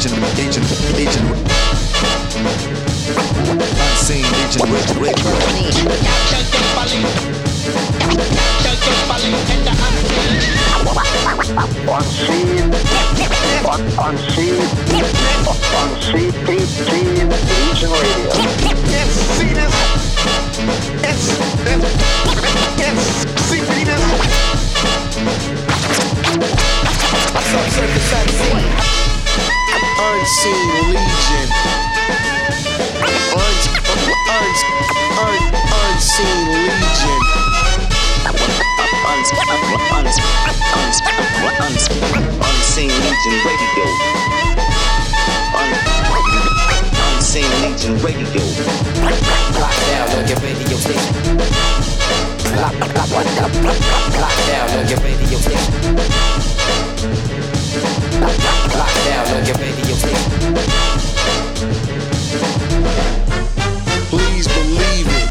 Unseen Legion Radio. Legion Radio. See this? See this? Subsurface at sea. Unseen Legion. Unseen Legion. Unseen Legion Radio. Unseen Legion Radio. Lock down on your radio station. Lock down on your radio station. Lock down on your radio station. Please believe it.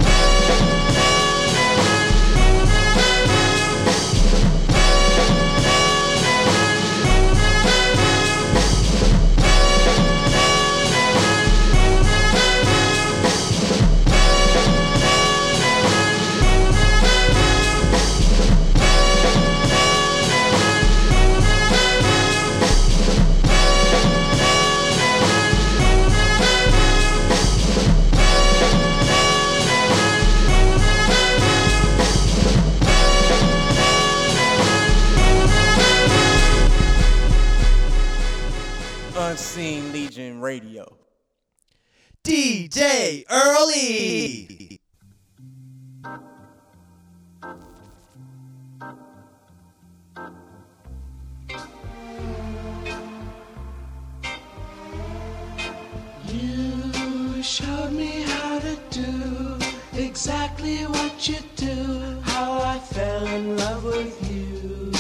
Unseen Legion Radio. DJ Early. You showed me how to do exactly what you do, how I fell in love with you.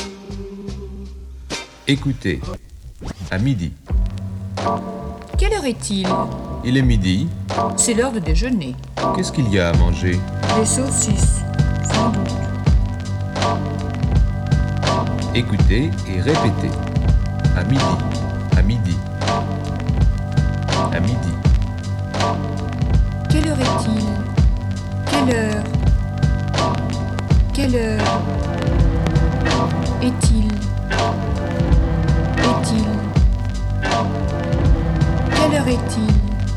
Écoutez, à midi. Quelle heure est-il? Il est midi. C'est l'heure de déjeuner. Qu'est-ce qu'il y a à manger? Des saucisses, sans doute. Écoutez et répétez. À midi. À midi. À midi. Quelle heure est-il? Quelle heure? Quelle heure est-il? Est-il? Quelle heure est-il?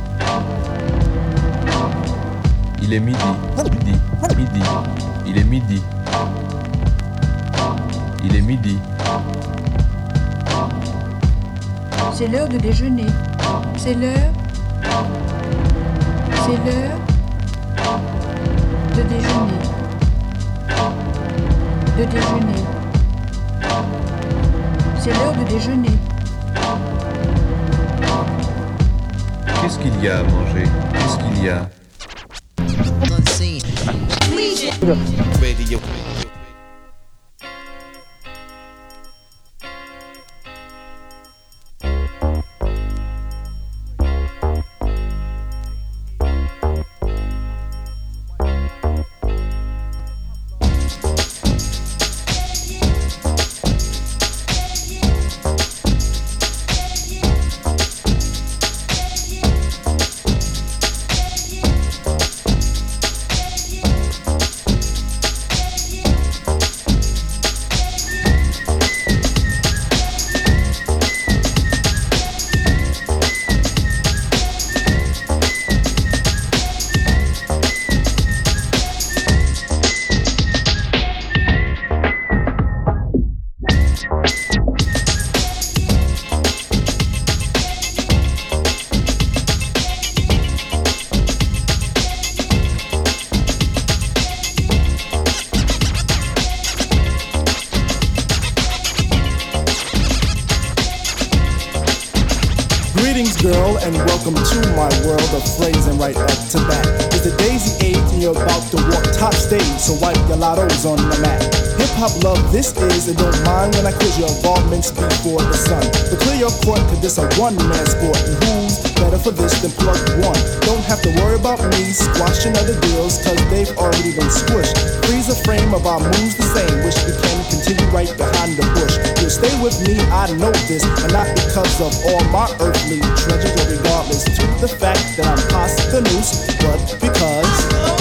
Il est midi. Midi. Midi. Il est midi. Il est midi. C'est l'heure de déjeuner. C'est l'heure. C'est l'heure de déjeuner. De déjeuner. C'est l'heure de déjeuner. Qu'est-ce qu'il y a à manger? Qu'est-ce qu'il y a? Unseen Radio. Girl, and welcome to my world of phrasing right up to bat. It's the daisy age and you're about to walk top stage, so wipe your lottos on the mat. Hip-hop love this is, and don't mind when I quiz your involvements before the sun. To clear your court, cause this a one-man sport, and who's better for this than plug one? Don't have to worry about me squashing other deals, cause they've already been squished. Freeze a frame of our moves the same, wish we can continue right behind the bush. You'll stay with me, I know this, and not because of all my earthly treasures, or regardless to the fact that I'm past the noose, but because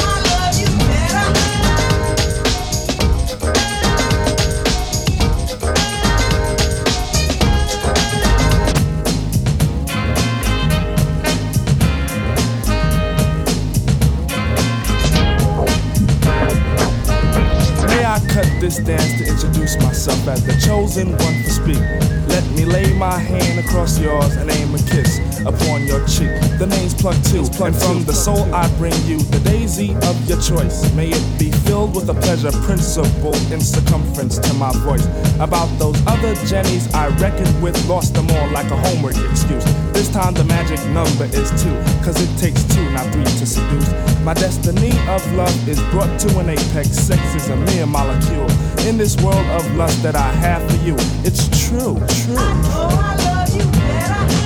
this dance to introduce myself as the chosen one to speak. Let me lay my hand across yours and aim a kiss upon your cheek. The name's Plug 2, and from the soul I bring you the daisy of your choice. May it be filled with a pleasure principle in circumference to my voice. About those other Jennies I reckoned with, lost them all like a homework excuse. This time the magic number is 2, cause it takes 2, not 3 to seduce. My destiny of love is brought to an apex. Sex is a mere molecule in this world of lust that I have for you. It's true, true. Oh, I love you better.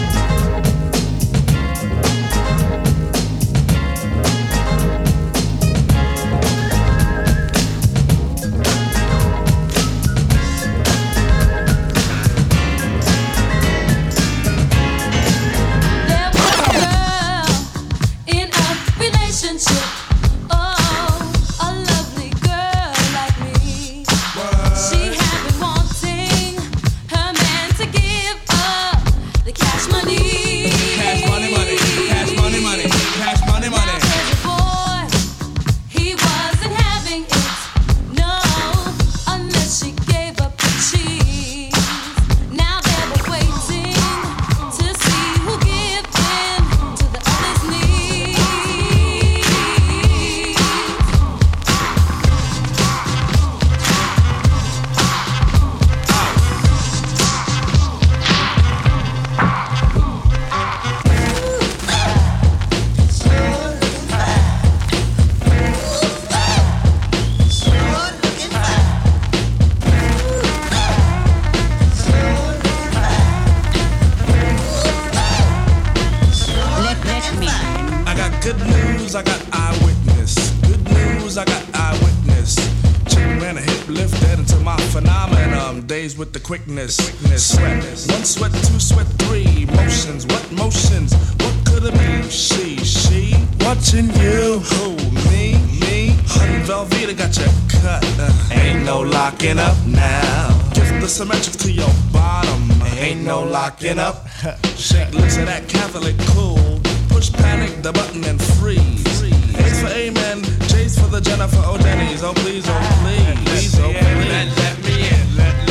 With the quickness, sweat, 1 sweat, 2 sweat, 3 motions, what motions, what could it be, she, watching you, who, me, Hun Velveeta got you cut, ain't no locking up now, give the symmetrics to your bottom, ain't no locking up, shake lips of that Catholic cool, push panic, the button and freeze, A's for amen, J's for the Jennifer O'Denny's, oh please, oh please, oh please, let me in.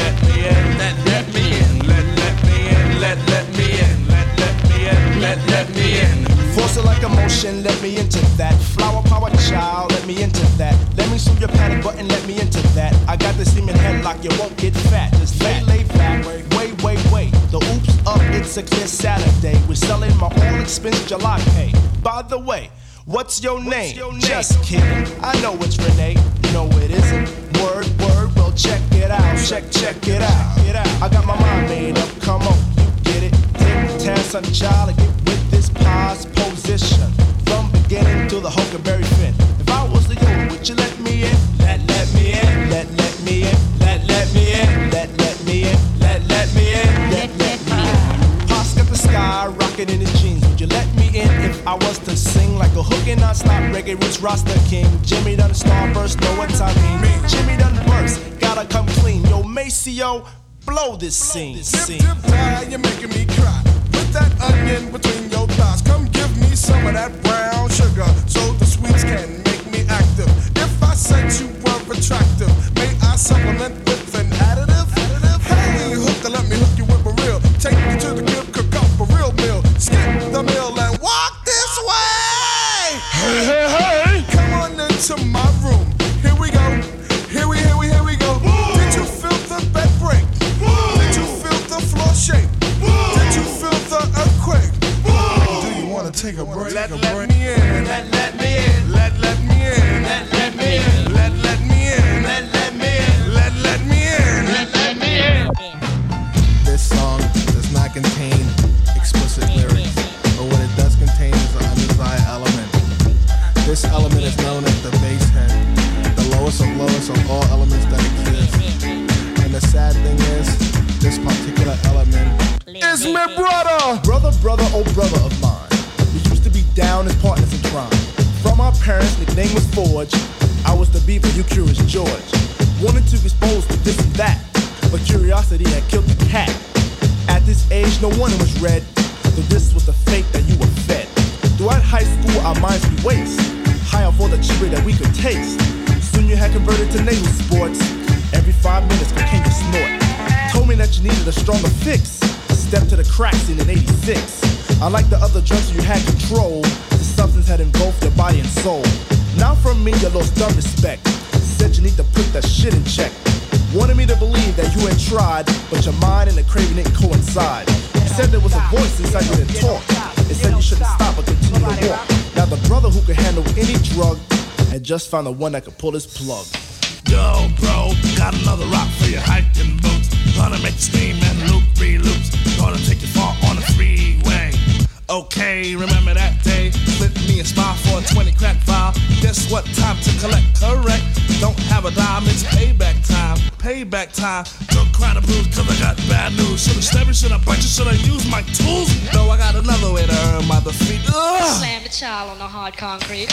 Let me in. Force it like emotion, let me into that. Flower power child, let me into that. Let me soothe your panic button, let me into that. I got this semen headlock, you won't get fat. Just lay back, wait. The oops up, it's a clear Saturday. We're selling my all expense July pay. By the way, what's your name? Just kidding, I know it's Renee. No, it isn't. Word, well check it out. Check it out. I got my mind made up, come on, you get it. Take the task, son, child, and get with this pause position. From beginning to the Huckleberry Finn. If I was the Yoda, would you let me in? Let me in. Let me in. Let me in. Let me in. Let me in. Let me in. Pops got the sky rocking in his jeans. Would you let me in if I was to sing like a hook and non-stop reggae roots Rasta King? Jimmy done starburst, know what I mean? Jimmy done burst, gotta come clean. Yo, Maceo, blow this scene. Tip, you're making me cry. With that onion between your thighs, come give me some of that brown sugar, so the sweets can make me active. If I said you were attractive, may I supplement with an additive? Hey, hooker, let me hook you with a reel. Take you to the crib, cook up a real meal. Skip the meal and walk this way. Hey. Come on into my room. Here we go. Here we go. Woo. Did you feel the bed break? Woo. Did you feel the floor shake? Woo. Did you feel the earthquake? Woo. Do you wanna take a break? Let me in. Let me in. Let me in. Let me in. Let me in. Let me in. Let me in. Let me in. This song does not contain explicit lyrics, but what it does contain is an undesired element. This element is known as the bass head, the lowest of all elements that exist. And the sad thing is, this this particular element is my brother. Brother, oh brother of mine. We used to be down as partners in crime. From our parents, nickname was Forge. I was the Beaver, you Curious George. Wanted to expose to this and that, but curiosity had killed the cat. At this age, no one was read, so this was the fate that you were fed. Throughout high school, our minds we waste, high on for the cherry that we could taste. Soon you had converted to naval sports. Every 5 minutes, cocaine to snort. Told me that you needed a stronger fix. Stepped to the crack scene in '86. Unlike the other drugs you had control, the substance had engulfed your body and soul. Now from me, you lost dumb respect. Said you need to put that shit in check. Wanted me to believe that you had tried, but your mind and the craving didn't coincide. You said there was a voice inside you that talked. It said you shouldn't stop but continue to walk. Now the brother who could handle any drug had just found the one that could pull his plug. Yo, bro, got another rock for your hiking boots. Gonna make you steam and loop, re-loops. Gonna take you far on the freeway. Okay, remember that day? Split me a smile for a 20 crack file. Guess what? Time to collect, correct. Don't have a dime, it's payback time. Payback time. Don't cry the blues cause I got bad news. Should I stab you, should I bite you, should I use my tools? No, I got another way to earn my defeat. Ugh. Slam the child on the hard concrete.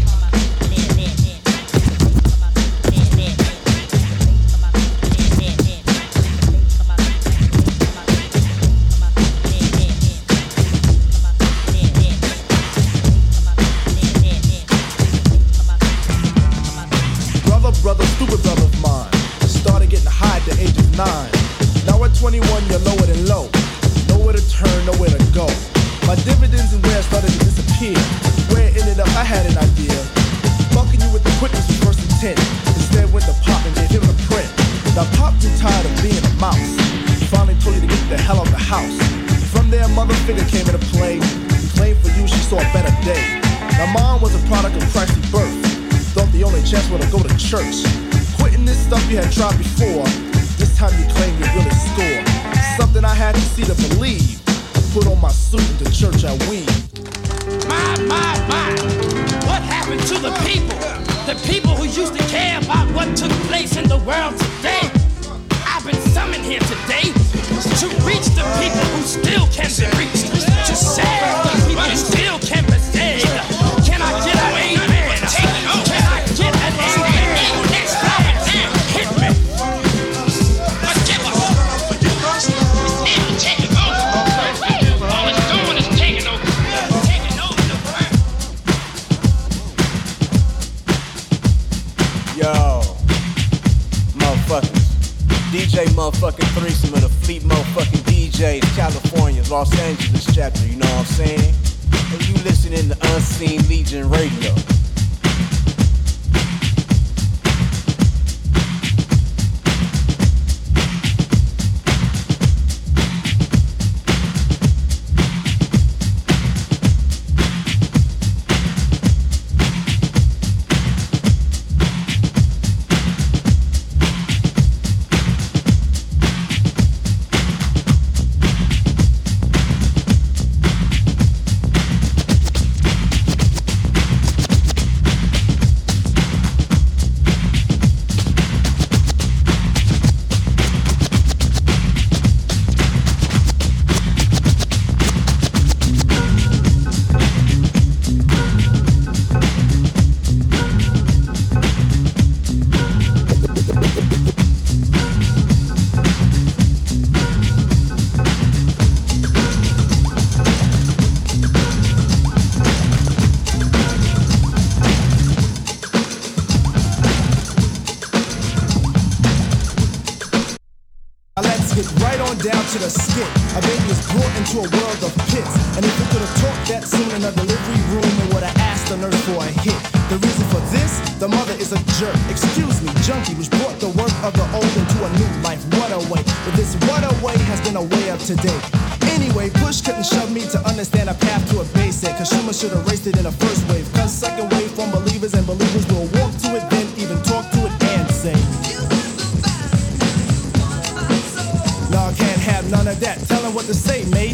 Brother, stupid brother of mine. Started getting high at the age of 9. Now at 21, you're lower than low. Nowhere to turn, nowhere to go. My dividends and where started to disappear. Where it ended up, I had an idea. Fucking you with the quickness was first intent. Instead went to Pop and gave him a print. Now Pop too tired of being a mouse. Finally told you to get the hell out the house. From there, mother figure came into play. Claimed for you, she saw a better day. Now mom was a product of Christ's birth. Thought the only chance was to go to church. Quitting this stuff you had tried before. This time you claim you really score. Something I had to see to believe. Put on my suit and to church I weave. My. What happened to the people? The people who used to care about what took place in the world today. I've been summoned here today to reach the people who still can be reached. To save the people who still can be saved. Can I get an amen? DJ motherfucking threesome of the Fleet motherfucking DJs, California, Los Angeles chapter, you know what I'm saying? And you listening to Unseen Legion Radio. To the skit, a baby is brought into a world of pits. And if we could have talked that soon in a delivery room, it would have asked the nurse for a hit. The reason for this, the mother is a jerk. Excuse me, junkie, which brought the work of the old into a new life. What a way, but this what a way has been a way up to date. Anyway, push couldn't shove me to understand a path to a basic. Cause Schumer should have raced it in the first wave. Cause second wave from believers and believers will walk to it, then even talk to it and say, no, I can't have none of that. Tell him what to say, Mace.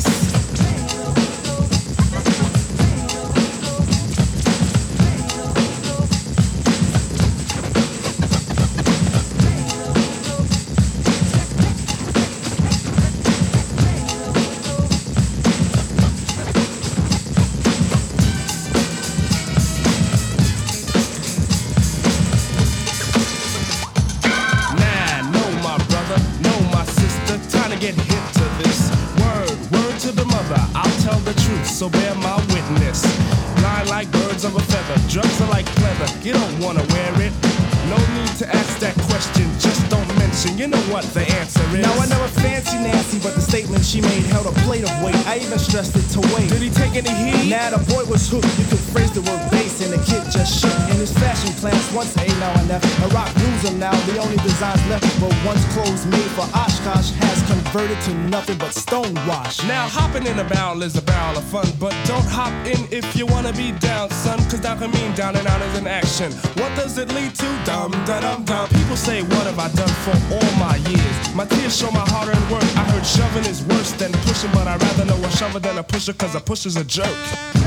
so bear my witness. Lie like birds of a feather, drugs are like pleather. You don't wanna wear it. No need to ask that question, just don't mention. You know what the answer is. Now I never fancy Nancy, but the statement she made held a plate of weight. I even stressed it to wait. Did he take any heat? Nah, the boy was hooked. You could phrase the word bass, and the kid just shook. In his fashion class, once a now and left. A rock loser now, the only designs left. But once clothes made for Oshkosh has converted to nothing but stonewash. Now hopping in a barrel is a barrel of fun, but don't hop in if you wanna be down, son. Cause down can mean down and out is an action. What does it lead to? Dum da dum dum. People say, what have I done for all my years? My tears show my hard-earned work. I heard shoving is worse than pushing, but I'd rather know a shover than a pusher, cause a pusher's a jerk.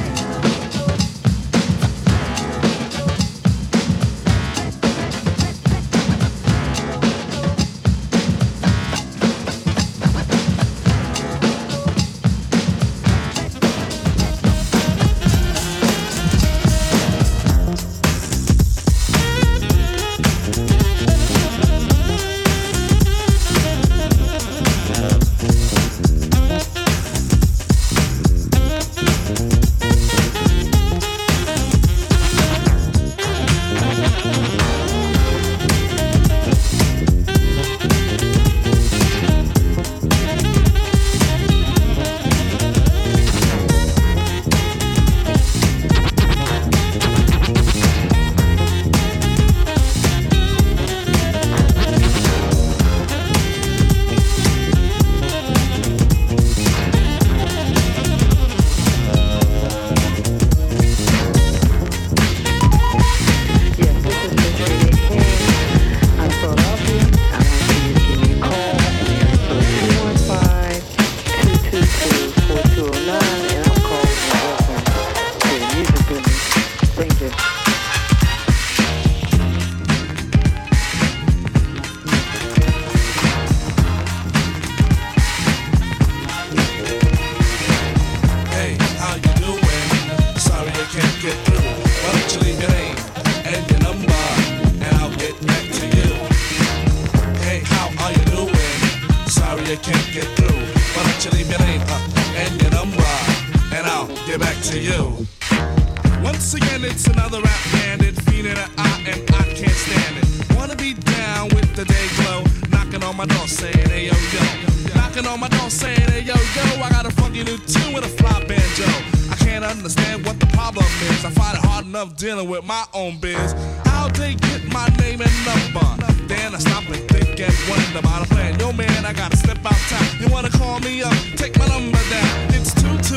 Dealing with my own biz. How'd they get my name and number? Then I stop and think and wonder about a plan. Yo man, I gotta step outside. You wanna call me up? Take my number down. It's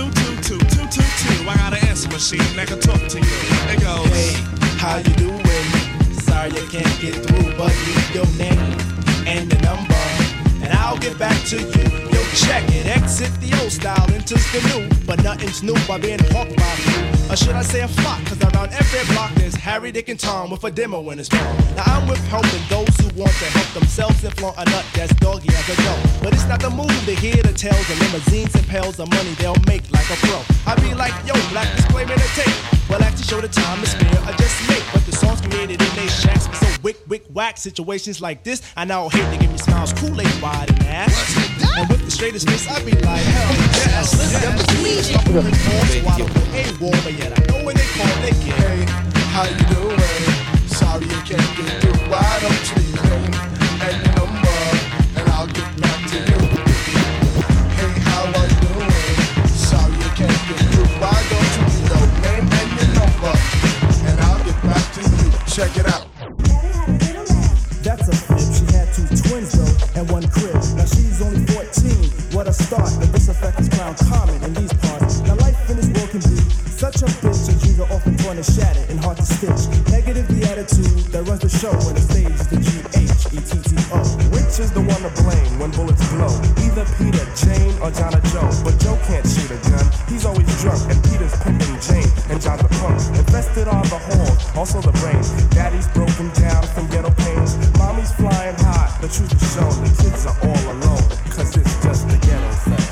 2222222. I got an answer machine that can talk to you. It goes, hey, how you doing? Sorry I can't get through, but leave your name and the number, and I'll get back to you. Yo, check it. Exit the old style, enters the new, but nothing's new by being hawked by you. Or should I say a flock? Cause around every block there's Harry, Dick, and Tom with a demo in his palm. Now I'm with helping those who want to help themselves and flaunt a nut that's doggy as a dough. But it's not the move to hear the tales of limousines and pails of money they'll make like a pro. I be like, yo, black display man a tape. Well, actually show the time to spare, I just make. But the songs created in they shacks be so wick, whack. Situations like this, I now hate to give me smiles, Kool-Aid wide and ass. And with the straightest face, I be like, hell yes. But yet I know when they call, they get. Hey, how you doing? Sorry you can't get through. Why don't you leave your name and your number, and I'll get back to you. Hey, how are you doing? Sorry you can't get through. Why don't you leave your name and your number, and I'll get back to you. Check it out. That's a flip. She had 2 twins though, and 1 crib. Now she's only 14. What a start. But this effect is crown common in these parts. Now life in this world can be such a bitch, and dreams are often torn and shattered and hard to stitch. Negative the attitude that runs the show, and the stage is the G-H-E-T-T-O. which is the one to blame when bullets blow? Either Peter, Jane, or John or Joe. But Joe can't shoot a gun, he's always drunk. And Peter's pimping Jane, and John's a punk. Infested are the halls, also the brain. Daddy's broken down from ghetto pains. Mommy's flying high, the truth is shown. The kids are all alone, cause it's just the ghetto thing.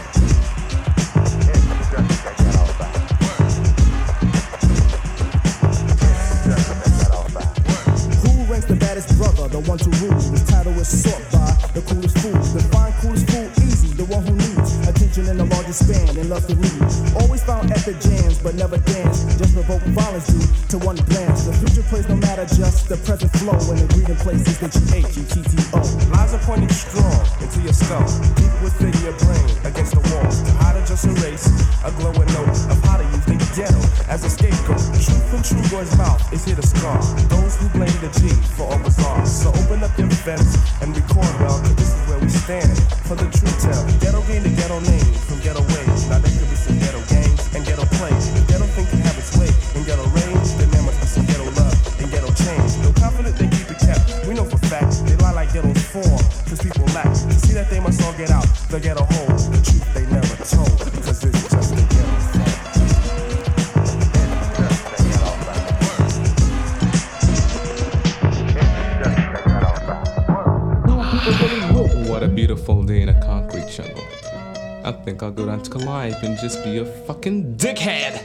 The baddest brother, the one to rule. His title is sought by the coolest fool. Define coolest fool easy, the one who needs attention in the largest span and love to read. Always found epic jams, but never danced. Just provoke violence due to one glance. The future plays no matter just the present flow. And the greeting places that you H-U-T-T-O. Lines are pointing strong into your skull. Deep within your brain against the wall. How to just erase a glowing note of how to use the ghetto as a scapegoat. Truth from True Boy's mouth is here to scar those who blame the G for all bizarre. So open up your fence and record well, cause this is where we stand for the true tell. Ghetto gained the ghetto name from ghetto ways. Now there could be some ghetto gangs and ghetto plays. If ghetto think can have its way in ghetto range, then there must be some ghetto love and ghetto change. No confident they keep it kept. We know for fact they lie like ghettos form, cause people lack to see that they must all get out the ghetto hole. The truth they never told, cause it's just the ghetto fact. What a beautiful day in a concrete jungle. I think I'll go down to Calliope and just be a fucking dickhead.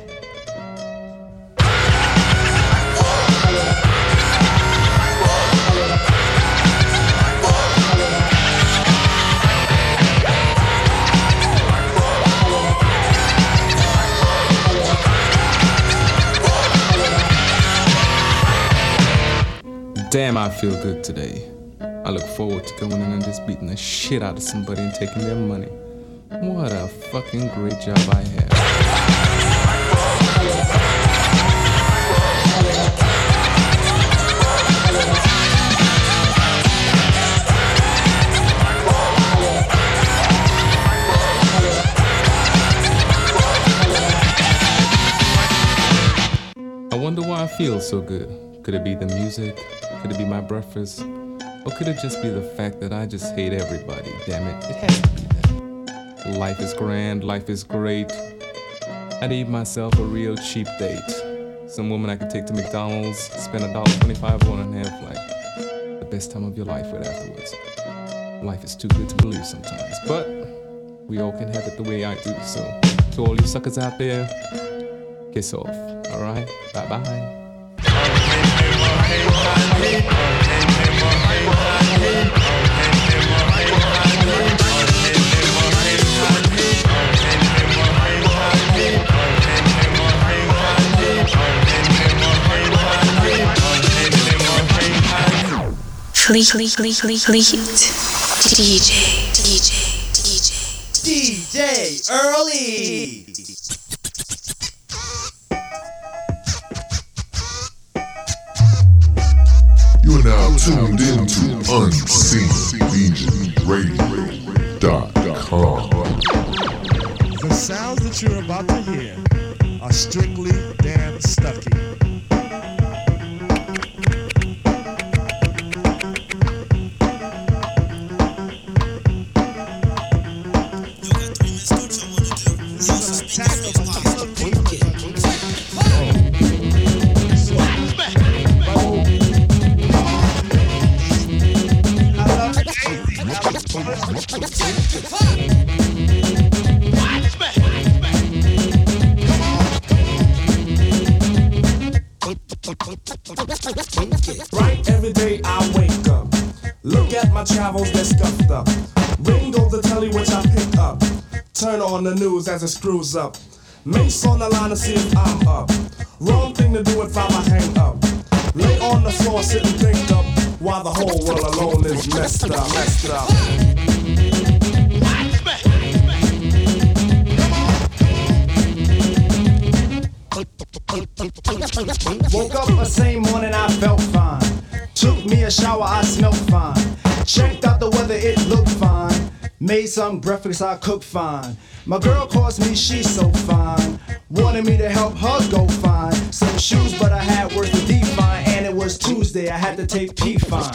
Damn, I feel good today. I look forward to going in and just beating the shit out of somebody and taking their money. What a fucking great job I have. I wonder why I feel so good. Could it be the music? Could it be my breakfast? Or could it just be the fact that I just hate everybody? Damn it, it has to be that. Life is grand, life is great. I need myself a real cheap date. Some woman I could take to McDonald's, spend $1.25 on and have like the best time of your life with afterwards. Life is too good to believe sometimes, but we all can have it the way I do. So to all you suckers out there, kiss off, alright? Bye-bye. DJ Early. You are now tuned into UnseenLegionRadio.com. The sounds that you're about to hear are strictly Dan Stuckey. Right every day I wake up, look at my travels, they're scuffed up. Ring goes the telly which I pick up, turn on the news as it screws up. Mace on the line to see if I'm up, wrong thing to do if I'm a hang up. Lay on the floor, sit and think up, while the whole world alone is messed up. Woke up the same morning, I felt fine. Took me a shower, I smelled fine. Checked out the weather, it looked fine. Made some breakfast, I cooked fine. My girl calls me, she's so fine. Wanted me to help her go find some shoes, but I had words to define. And it was Tuesday, I had to take P-Fine.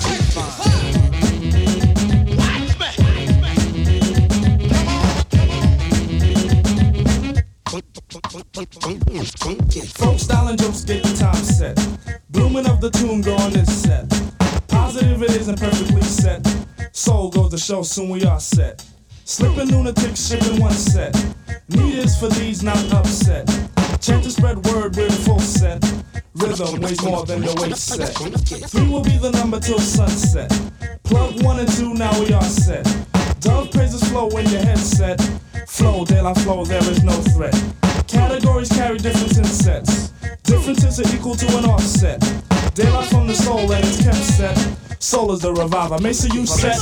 Folk styling jokes get the time set. Blooming of the tune, go on this set. Positive it isn't perfectly set. Soul goes to show, soon we are set. Slipping lunatics, shipping one set. Need is for these, not upset. Chant to spread word with full set. Rhythm weighs more than the weight set. 3 will be the number till sunset. Plug 1 and 2, now we are set. Dove praises flow in your headset. Flow, De La Flow, there is no threat. Categories carry difference in sets. Differences are equal to an offset. De La from the soul and it's kept set. Soul is the reviver. Make sure you set.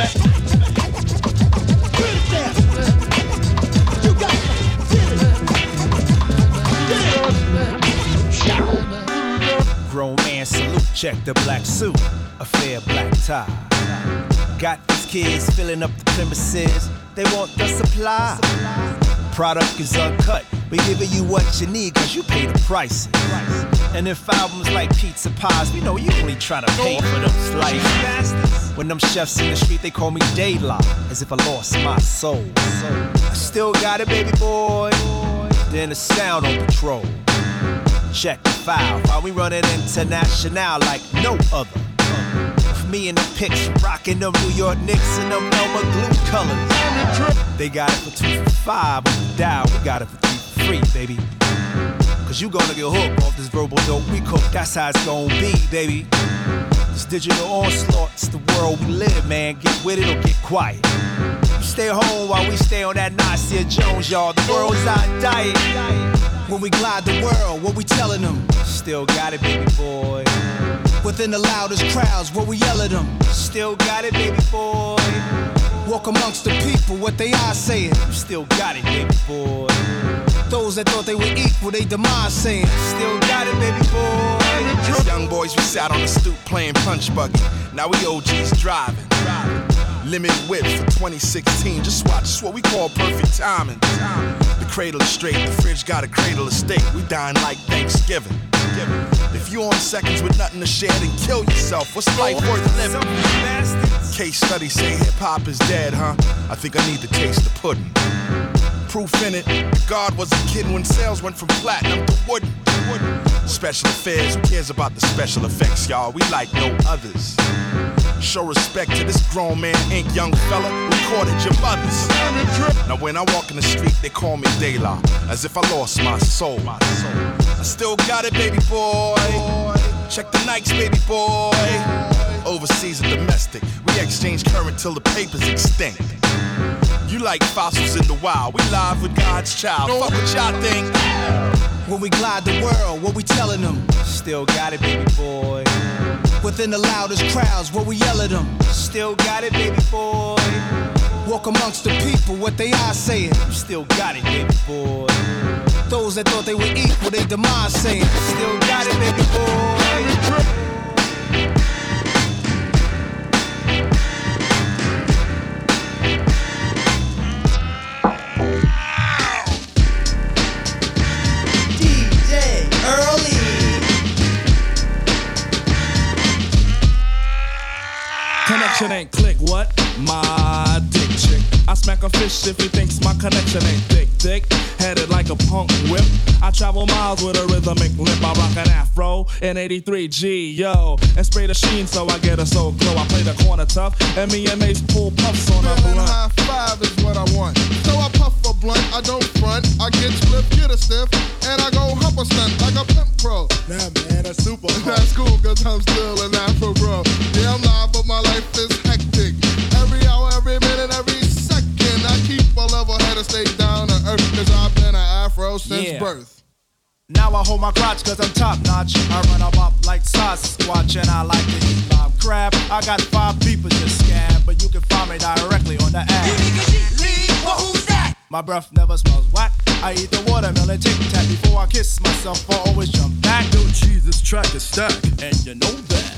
Grown man salute, check the black suit, a fair black tie. Got these kids filling up the premises, they want the supply. Product is uncut, we giving you what you need cause you pay the prices. And if albums like pizza pies, we know you only trying to pay for them slices. When them chefs in the street, they call me daylight, as if I lost my soul. I still got it, baby boy, then the sound on patrol. Check the file, while we running international like no other. With me in the pics, rocking them New York Knicks and them Elmer Glue colors. They got it for 2 for $5, but we dial, we got it for 3 for free, baby. Cause you gonna get hooked off this verbal dope we cook, that's how it's gonna be, baby. This digital onslaught, it's the world we live, man. Get with it or get quiet. You stay home while we stay on that Nasir Jones, y'all. The world is our diet. When we glide the world, what we telling them? Still got it, baby boy. Within the loudest crowds, what we yell at them? Still got it, baby boy. Walk amongst the people, what they are saying? Still got it, baby boy. Those that thought they were equal, they demise saying, still got it, baby boy. As young boys, we sat on the stoop playing punch buggy. Now we OGs driving. Limit whip for 2016. Just watch, it's what we call perfect timing. The cradle is straight, the fridge got a cradle of steak. We dine like Thanksgiving. If you on seconds with nothing to share, then kill yourself. What's life worth living? Case studies say hip-hop is dead, huh? I think I need to taste the pudding. Proof in it, God wasn't kidding when sales went from platinum to wooden. Special affairs, who cares about the special effects, y'all? We like no others. Show respect to this grown man, ain't young fella, recorded your mothers. Now when I walk in the street, they call me De La, as if I lost my soul. I still got it, baby boy. Check the Nikes, baby boy. Overseas and domestic, we exchange current till the paper's extinct. You like fossils in the wild, we live with God's child. Fuck what y'all think. When we glide the world, what we telling them? Still got it, baby boy. Within the loudest crowds, what we yell at them? Still got it, baby boy. Walk amongst the people, what they are saying? Still got it, baby boy. Those that thought they were equal, they demise saying, still got it, baby boy. Connection ain't click, what? My dick chick. I smack a fish if he thinks my connection ain't thick. Headed like a punk whip. I travel miles with a rhythmic lip. I rock an afro in 83 G, yo. And spray the sheen so I get a so glow. I play the corner tough and me and Mace pull puffs on a blunt. High five is what I want. So I puff a blunt, I don't front. I get split, get a stiff, and I go hump a stunt like a pimp pro. Nah, man, that's super. That's cool, cause I'm still an Afro bro. Yeah, I'm live, but my life is hectic. Every hour, every minute, every second, I keep a level head and stay down to earth. Cause I've been an Afro since birth. Now I hold my crotch cause I'm top notch. I run up like Sasquatch and I like to eat live crab. I got 5 beepers to scab, but you can find me directly on the app. Well, who's that? My breath never smells whack. I eat the watermelon tic-tac before I kiss myself. I always jump back. Yo, cheese, this track is stack, and you know that.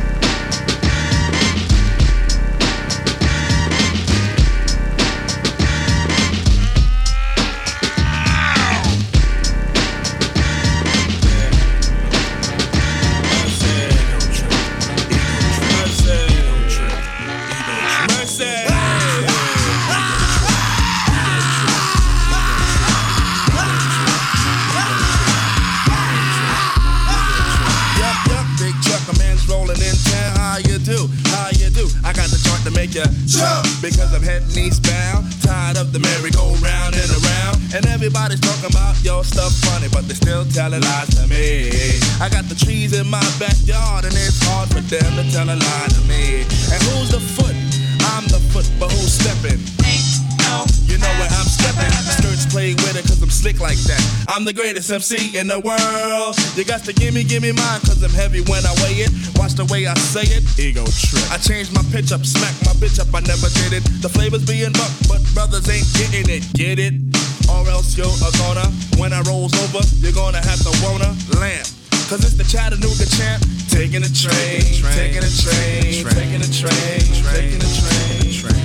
Jump, because I'm heading eastbound, tired of the merry-go-round and around. And everybody's talking about your stuff funny, but they still telling lies to me. I got the trees in my backyard, and it's hard for them to tell a lie to me. And who's the foot? I'm the foot, but who's stepping? Ain't no You know where I'm stepping. Skirts play with it cause I'm slick like that. I'm the greatest MC in the world. You got to give me mine cause I'm heavy when I weigh it. Watch the way I say it. Ego trip. I changed my pitch up, smack my bitch up, I never did it. The flavor's being bucked, but brothers ain't getting it. Get it? Or else you're gonna, when I rolls over, you're gonna have to wanna lamp. Cause it's the Chattanooga champ. Taking a train, taking a train, taking a train, taking a train.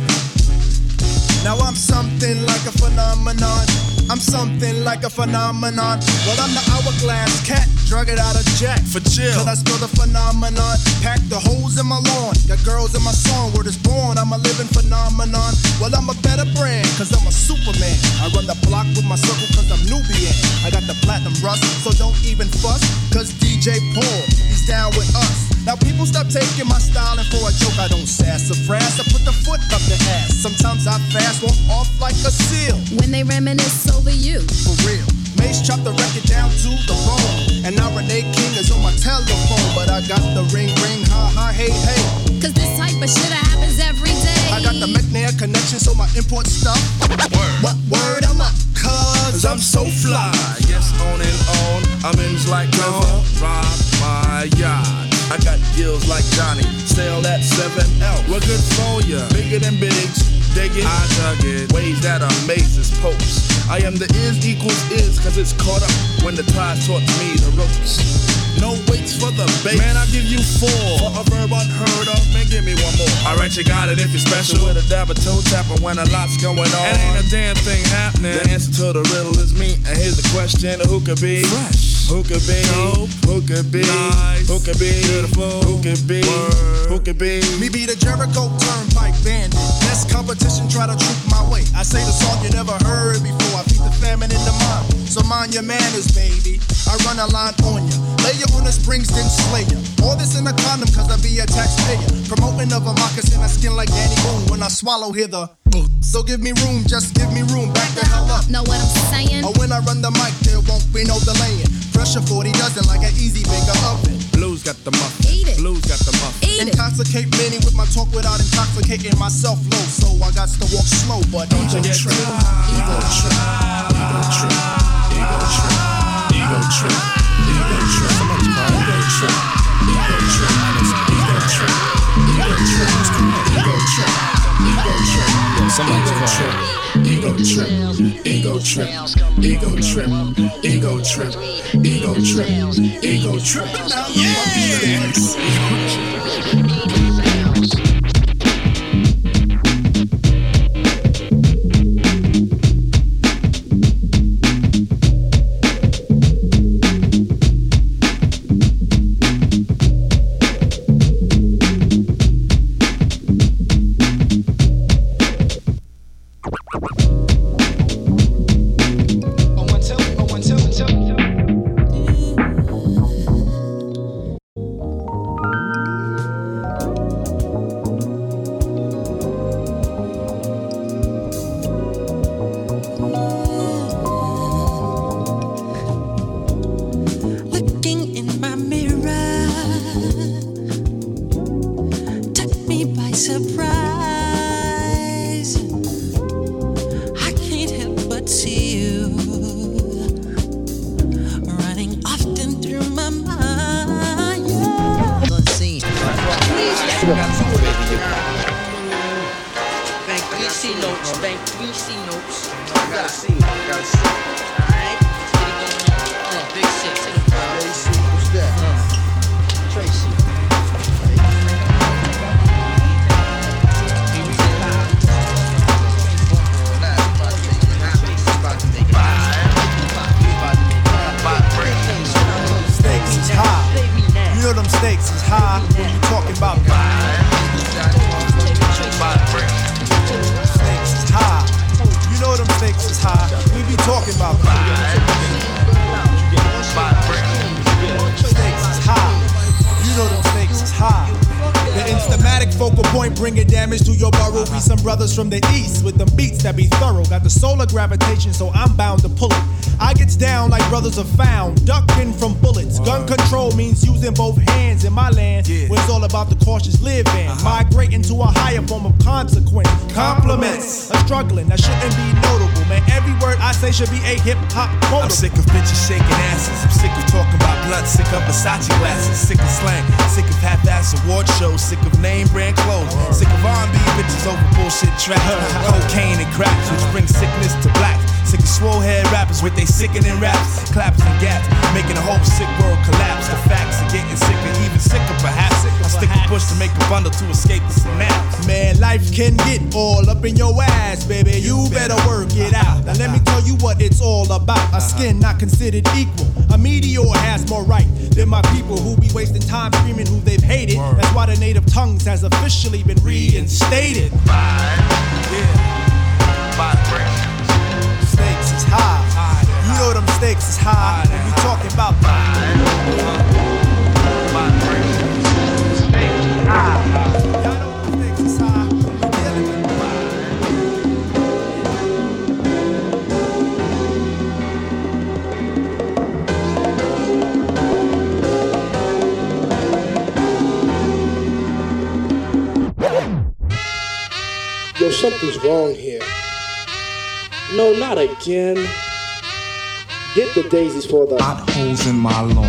Now I'm something like a phenomenon. I'm something like a phenomenon. Well, I'm the hourglass cat, drug it out of jack. For chill. Cause I spill the phenomenon. Pack the holes in my lawn. Got girls in my song. Word is born. I'm a living phenomenon. Well, I'm a better brand. Cause I'm a Superman. I run the block with my circle cause I'm Nubian. I got the platinum rust. So don't even fuss. Cause DJ Paul, he's down with us. Now people stop taking my styling for a joke. I don't sass or frass. I put the foot up the ass. Sometimes I fast, walk off like a seal. When they reminisce over you. For real. Mace chopped the record down to the bone. And now Renee King is on my telephone. But I got the ring, ha ha, hey, hey. Cause this type of shit happens every day. I got the McNair connection, so my import stuff. What word I'm up? Cause I'm so fly. Yes, on and on. I'm in like river. Rock my yacht. I got gills like Johnny. Sail that 7L. We're good for ya. Bigger than bigs. Dig it. I dug it. Ways that amazes popes. I am the is equals is cause it's caught up when the tide taught me the ropes. No weights for the base. Man, I'll give you 4 for a verb unheard of. Man, give me one more. Alright, you got it if you're special. With a dab of toe tapper when a lot's going on. And ain't a damn thing happening. The answer to the riddle is me. And here's the question: who could be fresh? Who could be dope? Who could be nice? Who could be beautiful? Who could be word? Who could be me? Be the Jericho Turnpike Bandit. Less competition, try to troop my way. I say the song you never heard before. I feed the famine in the mind. So mind your manners, baby. I run a line on ya. Lay you on the Springsteen Slayer. All this in a condom cause I be a taxpayer. Promoting of a moccasin, I skin like Danny Boone. When I swallow hither. So give me room, just give me room. Back the hell up. Know what I'm saying? Or when I run the mic, there won't be no delaying. Pressure 40 dozen like an easy baker oven. Blues got the muffin. Eat it. Blues got the muffin. Eat it. Intoxicate many with my talk without intoxicating myself low. So I got to walk slow, but don't you get trip. Ego trip. Ego trip. Ego trip. Ego trip. Ego trip. Ego trip. Ego trip. Ego trip. Ego trip. Ego trip. Ego trip. Somebody's crying. Ego trip. Ego trip. Ego trip. Ego trip. Ego trip. Ego trip. Yes. point bringing damage to your borough. Be some brothers from the east with them beats that be thorough. Got the solar gravitation, so I'm bound to pull it. I gets down like brothers are found, ducking from bullets. Gun control means using both hands in my land, where it's all about the cautious living. Migrating to a higher form of consequence. Compliments are struggling, that shouldn't be notable. Man, every word I say should be a hip-hop quote. I'm sick of bitches shaking asses. I'm sick of talking about blunt, sick of Versace glasses, sick of slang, sick of half-ass award shows, sick of name brand clothes, sick of R&B bitches over bullshit tracks, cocaine and cracks, which brings sickness to black. Sick of swole head rappers with they sickening raps, claps and gaps, making the whole sick world collapse. The facts are getting sicker, even sicker perhaps. I stick a push to make a bundle to escape the synapse. Man, life can get all up in your ass, baby. You better work it out. Now let me tell you what it's all about. A skin not considered equal. A meteor has more right than my people who be wasting time screaming who they've hated. That's why the native tongues has officially been reinstated. Stakes is high. You know them stakes is high. When we talking about Yo, something's wrong here. No, not again. Get the daisies for the potholes in my lawn.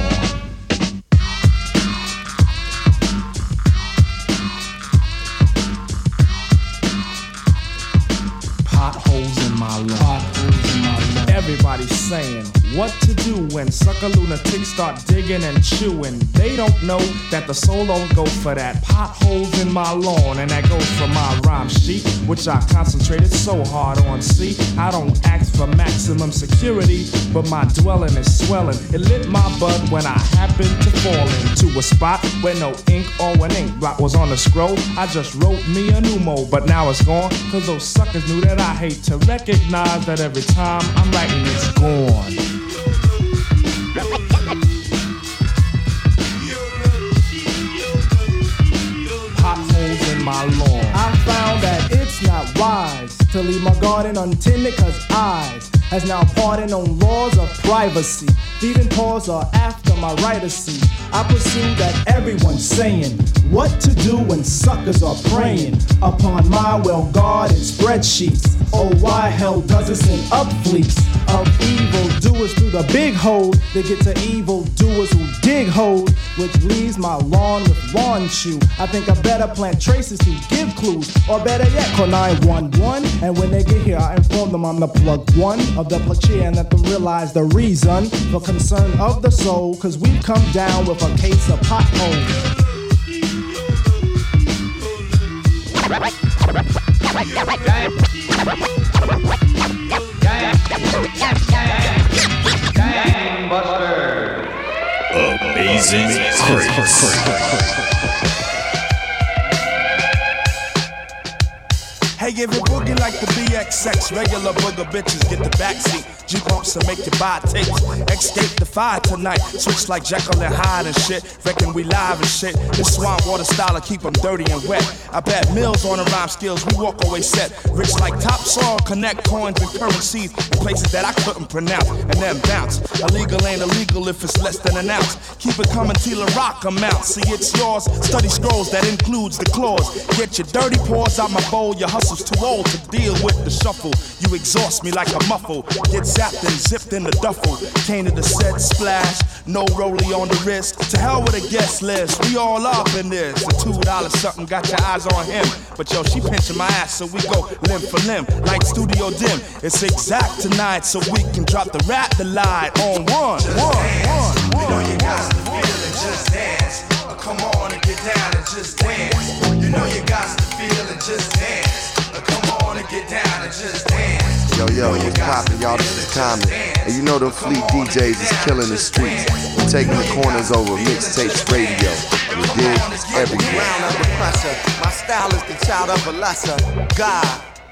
Potholes in my lawn. Everybody's saying what to do when sucker lunatics start digging and chewing. They don't know that the soul don't go for that. Potholes in my lawn, and that goes for my rhyme sheet, which I concentrated so hard on. See, I don't ask for maximum security, but my dwelling is swelling. It lit my butt when I happened to fall into a spot where no ink or an ink blot was on the scroll. I just wrote me a new mode, but now it's gone, cause those suckers knew that I hate to recognize that every time I'm writing it's gone. Potholes in my lawn. I found that it's not wise to leave my garden untended, cause eyes has now pardoned on laws of privacy. Feeding paws are after my right of seat. I pursue that everyone's saying what to do when suckers are preying upon my well-guarded spreadsheets. Oh, why hell does it send up fleets of evil doers through the big hole to get to evil doers who dig holes, which leaves my lawn with lawn chew. I think I better plant traces to give clues, or better yet, call 911. And when they get here, I inform them I'm the plug one of the plug cheer and let them realize the reason for concern of the soul, cause we've come down with a case of potholes. Amazing Hey, if you're boogie like the BXX, regular booger bitches get the backseat. G-pumps to make you buy tapes. Escape the fire tonight. Switch like Jekyll and Hyde and shit. Reckon we live and shit. This swamp water style keep them dirty and wet. I bet mills on the rhyme skills. We walk away set. Rich like topsoil, connect coins and currencies in places that I couldn't pronounce and then bounce. Illegal ain't illegal if it's less than an ounce. Keep it coming till a rock amount. See, it's yours. Study scrolls that includes the clause. Get your dirty paws out my bowl. Your hustle's too old to deal with the shuffle. You exhaust me like a muffle. Get zapped and zipped in the duffel. Came to the set, splash. No rollie on the wrist. To hell with a guest list. We all up in this. The $2 something got your eyes on him. But yo, she pinching my ass, so we go limb for limb. Like studio dim. It's exact tonight, so we can drop the rap, the lie on one. You know you got to feel it, just dance. Come on and get down and just dance. You know you got to feel it, just dance. Come on and get down and just dance. Yo, what's poppin', y'all? This is Common. And you know them fleet DJs is killing the streets. We're taking the corners over Mixtapes Radio. You dig? Everywhere. Under pressure. My style is the child of a lesser God.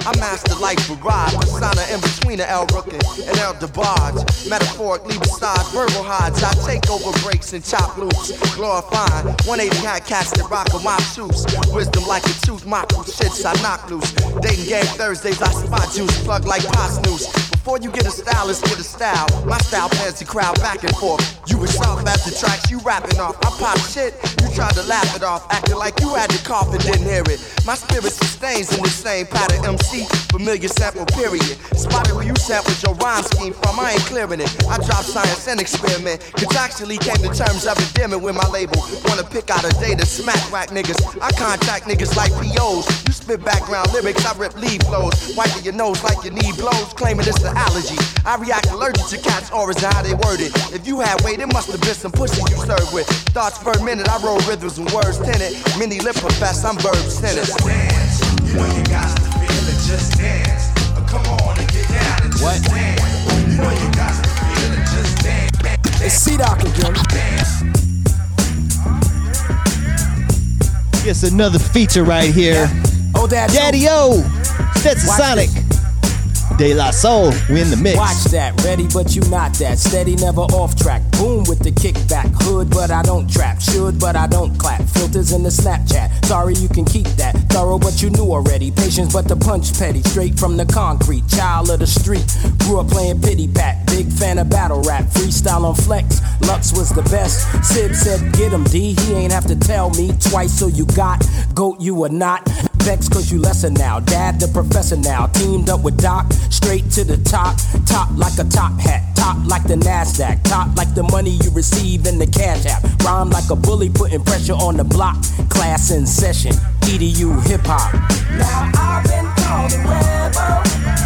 I master life for ride, persona in between the El Rookin' and El DeBarge. Metaphorically besides verbal hides, I take over breaks and chop loops. Glorifying 180 hat cats that rock on my shoes. Wisdom like a tooth, my cool shits I knock loose. Dating game Thursdays, I spot juice, plug like pos news. Before you get a stylist, get a style. My style pans the crowd back and forth. You was soft at the tracks, you rapping off. I pop shit, you tried to laugh it off, acting like you had to cough and didn't hear it. My spirit sustains in the same pattern MC, familiar sample period. Spotted where you sampled your rhyme scheme from, I ain't clearing it. I drop science and experiment. Contractually came to terms of endearment with my label. Wanna pick out a day to smack whack niggas. I contact niggas like POs. You spit background lyrics, I rip lead flows. Wiping your nose like your knee blows, claiming it's the allergy. I react allergic to cats' auras and how they word it. If you had weight, it must have been some pussy you served with. Thoughts per minute, I roll rhythms and words tinted. Mini lip profess, I'm verb centered. Just dance, you know you got to feel it, just dance. Come on and get down and just dance. You know you got to feel it, just dance. It's C-Doc again. It's another feature right here. Oh, Daddy-O, Stetsasonic, De La Soul, we in the mix. Watch that, ready but you not that. Steady, never off track. Boom with the kickback. Hood but I don't trap. Should but I don't clap. Filters in the Snapchat. Sorry you can keep that. Thorough but you knew already. Patience but the punch petty. Straight from the concrete. Child of the street. Grew up playing pity pat. Big fan of battle rap. Freestyle on flex. Lux was the best. Sid said get him D. He ain't have to tell me twice so you got. Goat you or not. Vex cause you lesser now. Dad the professor now. Teamed up with Doc. Straight to the top. Top like a top hat. Top like the NASDAQ. Top like the money you receive in the cash app. Rhyme like a bully putting pressure on the block. Class in session. EDU hip hop. Now I've been called a rebel,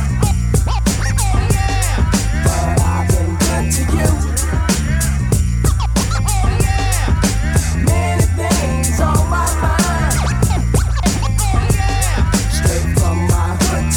but I've been good to you. Many things on my mind. Straight from my hood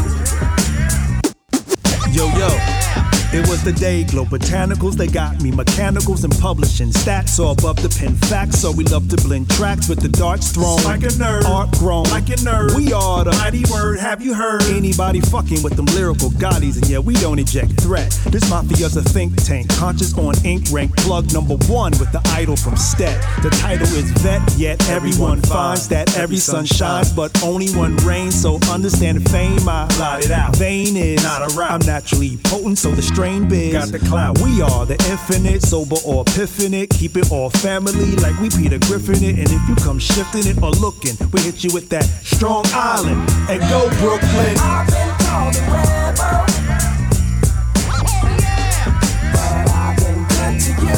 to you. Yo, it was the day glow. Botanicals, they got me. Mechanicals and publishing. Stats all above the pen facts. So we love to blend tracks with the darts thrown. Like a nerd. Art grown. Like a nerd. We are the mighty word, have you heard? Anybody fucking with them lyrical gotties. And yeah, we don't inject threat. This mafia's a think tank. Conscious on ink rank. Plug number one with the idol from Stet. The title is vet, yet everyone finds that every sun shines, but only one rains. So understand fame, I blot it out. Vain is not a rap. I'm naturally potent, so the strain biz. Got the clout. We are the infinite, sober or epiphanic. Keep it all family like we Peter Griffin it. And if you come shifting it or looking, we hit you with that Strong Island and go Brooklyn. I've been called a rebel, but I've been good to you.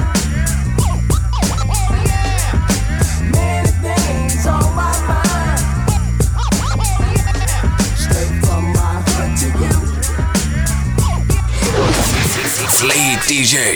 Many things on my mind. Straight from my hood to you. Fleet DJ.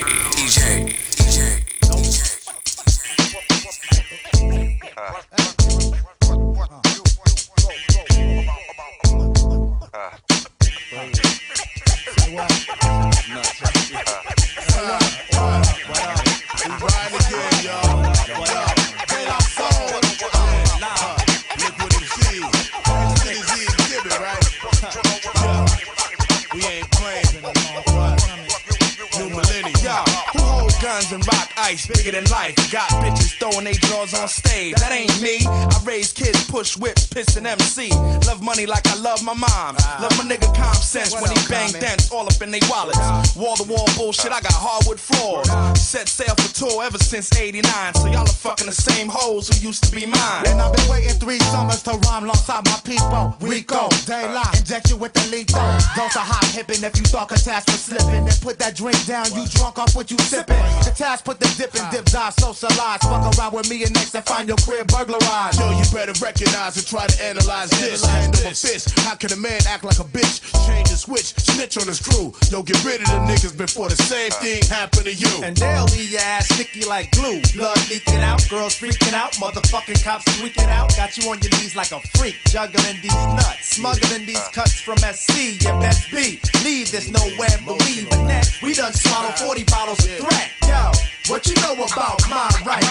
And rock ice, bigger than life. Got bitches throwing they drawers on stage. That ain't me. I raise kids, push whips, piss and MC. Love money like I love my mom. Love my nigga common sense when he bang dents all up in they wallets. Wall to wall bullshit, I got hardwood floors. Set sail for tour ever since '89. So y'all are fucking the same hoes who used to be mine. And I've been waiting 3 summers to rhyme alongside my people. Rico, daylight, inject you with the lethal. Those are hot hippin'. If you thought Katas was slipping, then put that drink down. You drunk off what you sippin'. The task put the dip and dip dive socialize. Fuck around with me and next and find your crib burglarized. Yo, you better recognize and try to analyze this. Hand over fist. How can a man act like a bitch? Change the switch, snitch on his crew. Yo, get rid of the niggas before the same thing happen to you. And they'll leave your ass sticky like glue. Blood leaking out, girls freaking out, motherfucking cops tweaking out. Got you on your knees like a freak, juggling these nuts, smuggling these cuts from SC. You best be. Leave this nowhere but we. But next, we done swallow 40 bottles of threat. Yo, what you know about my rights? My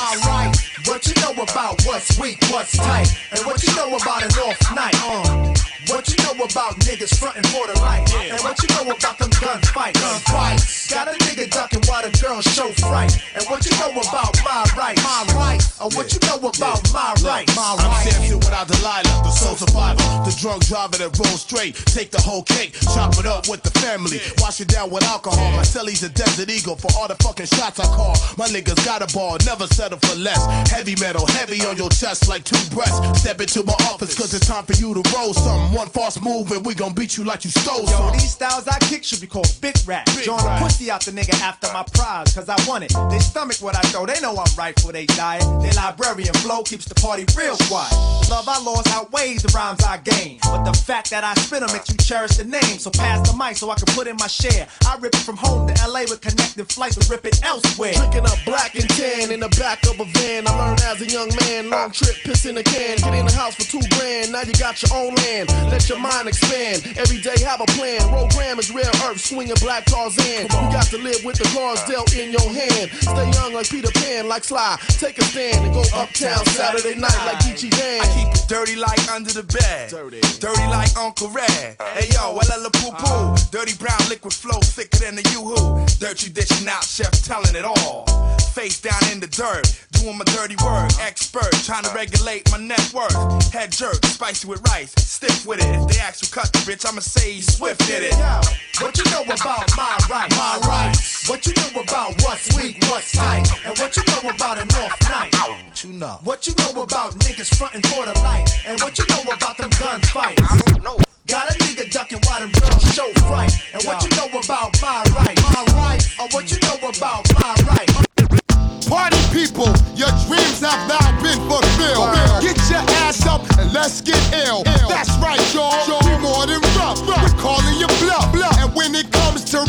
right. What you know about what's weak, what's tight, and what you know about an off night. What you know about niggas frontin' for the right, and what you know about them gunfights. Got a nigga ducking while the girls show fright, and what you know about my rights. Or what you know about my rights. I'm Samson without Delilah, the soul survivor, the drunk driver that rolls straight. Take the whole cake, chop it up with the family, wash it down with alcohol. My celly's a desert eagle for all the fucking shots I call. My niggas got a ball, never settle for less. Heavy metal, heavy on your chest like two breasts. Step into my office, cause it's time for you to roll something. One false move and we gon' beat you like you stole something. Yo, these styles I kick should be called big rap. Drawing the pussy out the nigga after my prize, cause I want it. They stomach what I throw, they know I'm right for they diet. They librarian flow keeps the party real quiet. Love I lost outweighs the rhymes I gain, but the fact that I spit them makes you cherish the name. So pass the mic so I can put in my share. I rip it from home to LA with connected flights to rip it elsewhere. Drinking up black and tan in the back of a van. I learned as a young man, long trip, piss in a can. Get in the house for $2 grand, now you got your own land. Let your mind expand, every day have a plan. Program is rare earth, swinging black Tarzan. You got to live with the cards dealt in your hand. Stay young like Peter Pan, like Sly. Take a stand and go uptown Saturday night like Geechee Dan. I keep it dirty like under the bed. Dirty like Uncle Red. Hey yo, Ella Poo Poo. Dirty brown liquid flow thicker than the Yoo-Hoo. Dirty dishing out, chef telling it all. Face down in the dirt, doing my dirty work. Expert, trying to regulate my net worth. Head jerk, spicy with rice, stiff with it. If they ask who cut the bitch, I'ma say Swift did it. What you know about my rights? My rights. What you know about what's weak, what's tight, and what you know about an off night. What you know? What you know about niggas frontin' for the light, and what you know about them gunfights. I don't know. Got a nigga ducking while them girls show fright, and what you know about my rights. My rights. Or what you know about my rights. Party people, your dreams have now been fulfilled. Get your ass up and let's get ill. That's right, y'all. We more than rough. We're calling you bluff. And when it comes to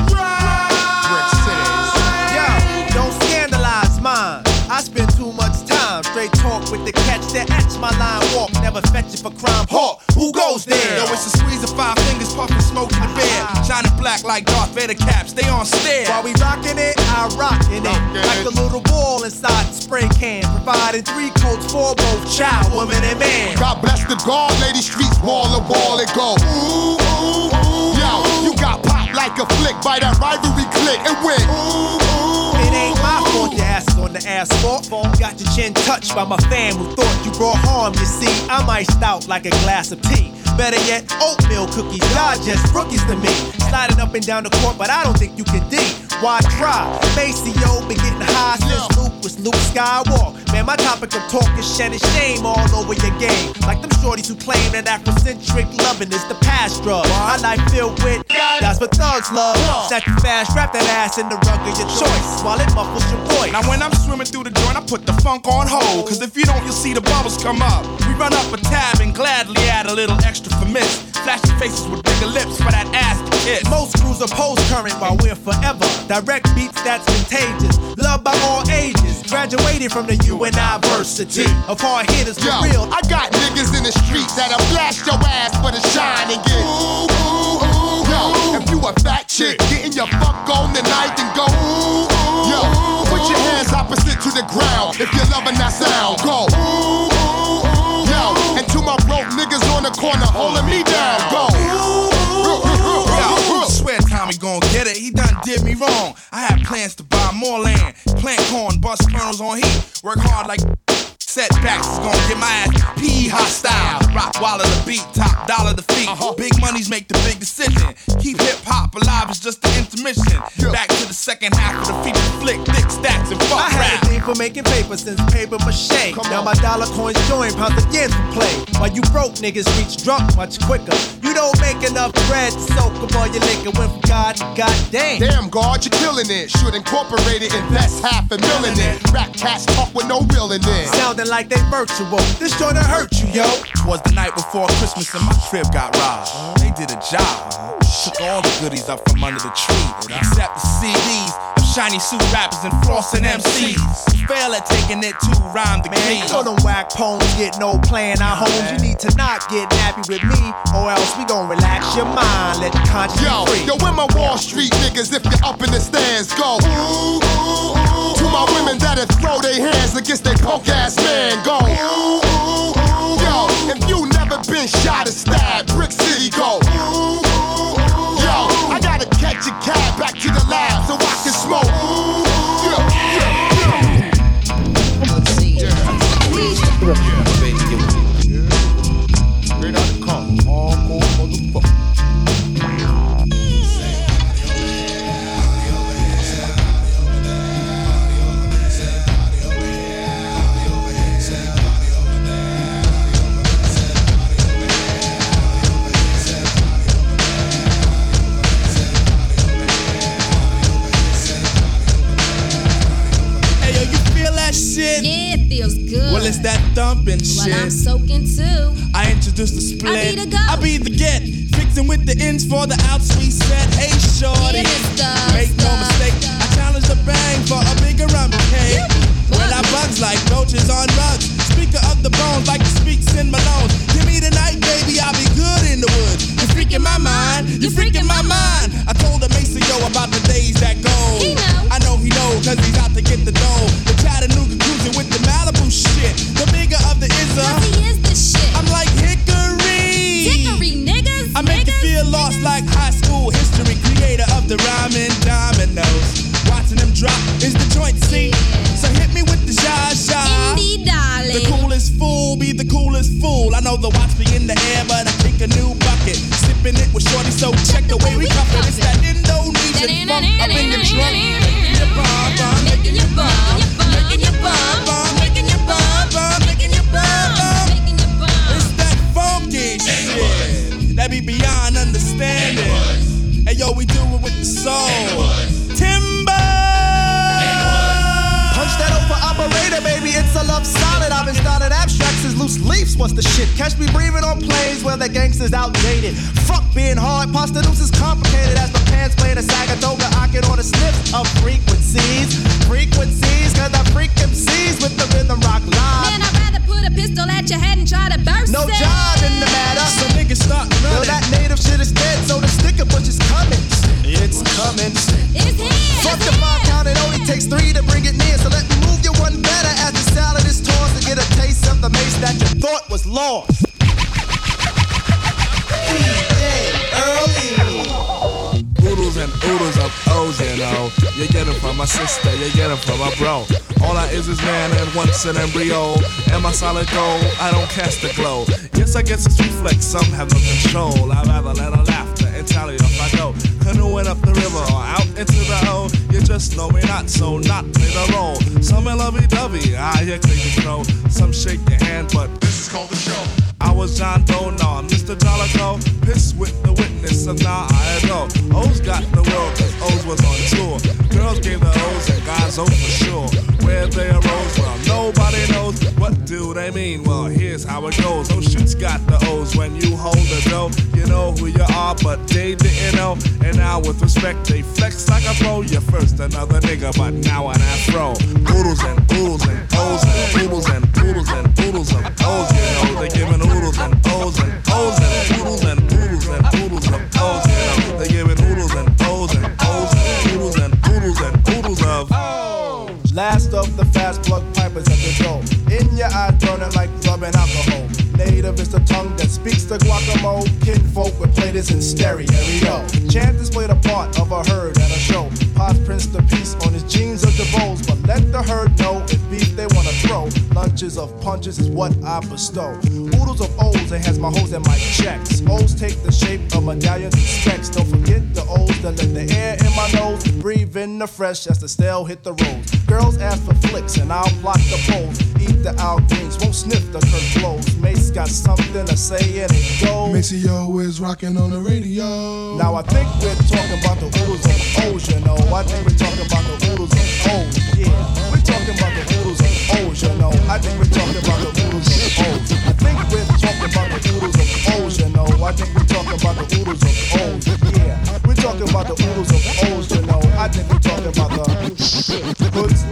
Brick Cities, yo, don't scandalize mine. I spend too much time straight talk with the catch that etch my line walk. Never fetch it for crime. Hawk, who goes there? Yo, it's a squeeze of 5 fingers, puffin' smoke in the bed. Shining black like Darth Vader caps, they on stare. While we rockin' it, I rockin' it. Like a little ball inside the spray can. Providing 3 coats for both child, woman, and man. God bless the guard, lady streets, wall to wall it go. Ooh, ooh, ooh. Yo, you got popped like a flick by that rivalry click and went. Ooh, ooh. It ain't my fault your ass is on the asphalt. Got your chin touched by my fam who thought you brought harm, you see. I'm iced out like a glass of tea. Better yet, oatmeal cookies, y'all just rookies to me. Sliding up and down the court, but I don't think you can D. Why try? Maceo been getting high since Luke was Luke Skywalker. Man, my topic of talk is shedding shame all over your game. Like them shorties who claim that Afrocentric loving is the past drug. My life filled with that's what thugs love. Snatch you fast, strap that ass in the rug of your choice while it muffles your voice. Now when I'm swimming through the joint, I put the funk on hold. Cause if you don't, you'll see the bubbles come up. We run up a tab and gladly add a little extra for miss. Flashing faces with bigger lips for that ass to kiss. Most crews are post-current while we're forever. Direct beats that's contagious. Loved by all ages. Graduated from the university of hard hitters for real. I got niggas in the streets that'll blast your ass for the shine and get ooh, ooh, ooh. Yo, if you a fat chick, getting your fuck on tonight and go ooh, ooh. Yo, put your hands opposite to the ground if you're loving that sound. Go ooh, ooh, ooh. Yo, and to my broke niggas on the corner holding me down. Go ooh, ooh. Swear Tommy gon' get it, he done did me wrong. I had plans to buy more land, plant corn, bust kernels on heat, work hard like setbacks is gon' get my ass P hostile. Rock while of the beat, top dollar the feet. Big monies make the big decision. Keep hip hop alive, it's just the intermission. Back to the second half of the feature flick, thick stacks and fuck I had a thing for making paper since paper mache. Now my dollar coins join pounds of yen to play. While you broke niggas reach drunk much quicker. You don't make enough bread to soak up all your liquor. Went from God to goddamn. Damn, God, you're killing it. Should incorporate it, invest $500,000 in it. Rap cats talk with no real in it. Sounding like they virtual. This joint hurt you, yo. Twas the night before Christmas and my crib got robbed. They did a job. Took all the goodies up from under the tree, except the CDs of Shiny suit rappers and flossing MCs. Fail at taking it to rhyme the key. Man, you know them whack poems get no play in our homes. You need to not get nappy with me, or else we gon' relax your mind, let the conscience free. Yo, where my Wall Street niggas, if you're up in the stands, go. Ooh, ooh, ooh. To my women that'll throw their hands against their punk ass man, go. Ooh, ooh, ooh. Yo, if you never been shot or stabbed, Brick City, go. Ooh, ooh, ooh. Yo, I gotta catch a cab back to the lab so I can smoke. Ooh, Straight out the car, hardcore motherfucker. Shit. Yeah, it feels good. Well, it's that thumping shit. Well, I'm soaking too. I introduced the split. I be the go. I be the get. Fixing with the ends for the out sweet set. Hey, shorty. Yeah, make no mistake. I challenge the bang for a bigger rum cake. Well, I bugs like roaches on rugs. Speaker of the bones like the speaks in Malone. Give me the night, baby. I'll be good in the woods. You're freaking my mind. You're freaking my mind. I told the Mason yo about the days that go. He know. I know he knows, cause he's out to get the dough. The Chattanooga cruising with the Malibu shit. The bigger of the Izza. Cause he is the shit. I'm like Hickory. Hickory, niggas. I make you feel lost like high school history. Creator of the rhyming dominoes. Watching them drop is the joint, see? So hit me with the Zha-Zha. Indie darling. The coolest fool be the coolest fool. I know the watch be in the air, but I think a new bucket. Sipping it with shorty, so check the way we cup it. It's that Indonesian funk up in the trunk. Making your bomb, making your bomb, making your bomb, making your bomb, making your bomb. It's that funky shit that be beyond understanding. Hey yo, we do it with the soul. Timber. Punch that over operator, baby, it's a love solid. I've been started abstracts as loose leaves. What's the shit? Catch me breathing on planes where the gangsters outdated. Fuck being hard, pasta noose is complicated. As my pants play the Sagatoga, I can on a sniff of frequencies. Frequencies, cause I freak MCs with the rhythm rock live. Man, I'd rather put a pistol at your head and try to burst no it. job in the matter. So niggas start running. Yo, that native shit is dead, so the sticker bush is coming. It's coming. It's here. Fuck the 5 count, it only takes 3 to bring it near. So let me move you one better as the salad is tossed to get a taste of the mace that you thought was lost. Oodles and oodles of O's, you know. You get them from my sister, you get them from my bro. All I is man and once an embryo. And my solid gold, I don't cast the glow. Yes, I guess it's reflex, some have no control. I'd rather let her laughter and tally off I go. Canoeing up the river or out into the O. You just know me not, so not play the role. Some are lovey-dovey, I hear crazy crow. Some shake your hand, but this is called the show. I was John Doe, now I'm Mr. Jollico. Pissed with the witness, so now I adore. O's got the world, cause O's was on tour. Girls gave the O's and guys O for sure. Where they arose, well, nobody knows. What do they mean? Well, here's how it goes. Those shoots got the O's when you hold the dough. You know who you are, but they didn't know. And now with respect, they flex like a pro. You're first another nigga, but now an afro. Oodles and oodles and O's and oodles and oodles and oodles of O's. You know, they giving oodles and O's and O's and oodles and oodles and oodles of O's. You know, they giving oodles and O's and O's and oodles and oodles and oodles of O's. Last of the fast plug pipers at the door. In your eye, burning like rubbing alcohol. Native is the tongue that speaks the guacamole. Kinfolk with platers in stereo. Here we go. Chanters play the part of a herd at a show. Pos prints the piece on his jeans of the bowls. But let the herd know if beef they wanna throw. Lunches of punches is what I bestow. Oodles of O's, it has my hoes and my checks. O's take the shape of medallions and specs. Don't forget the O's that let the air in my nose. Breathe in the fresh as the stale hit the roads. Girls ask for flicks and I'll block the poles. Eat the Al Greens, won't sniff the Kurt blows. Mace got something to say and it goes. Maceo is rocking on the radio. Now I think we're talking about the oodles of O's, you know. I think we're talking about the oodles of O's, yeah. We're talking about the oodles of O's, you know. I think we're talking about the oodles of O's. I think we're talking about the oodles of O's, you know. I think we're talking about the oodles of O's, yeah. We're talking about the oodles of O's, you know. I think we're talking about the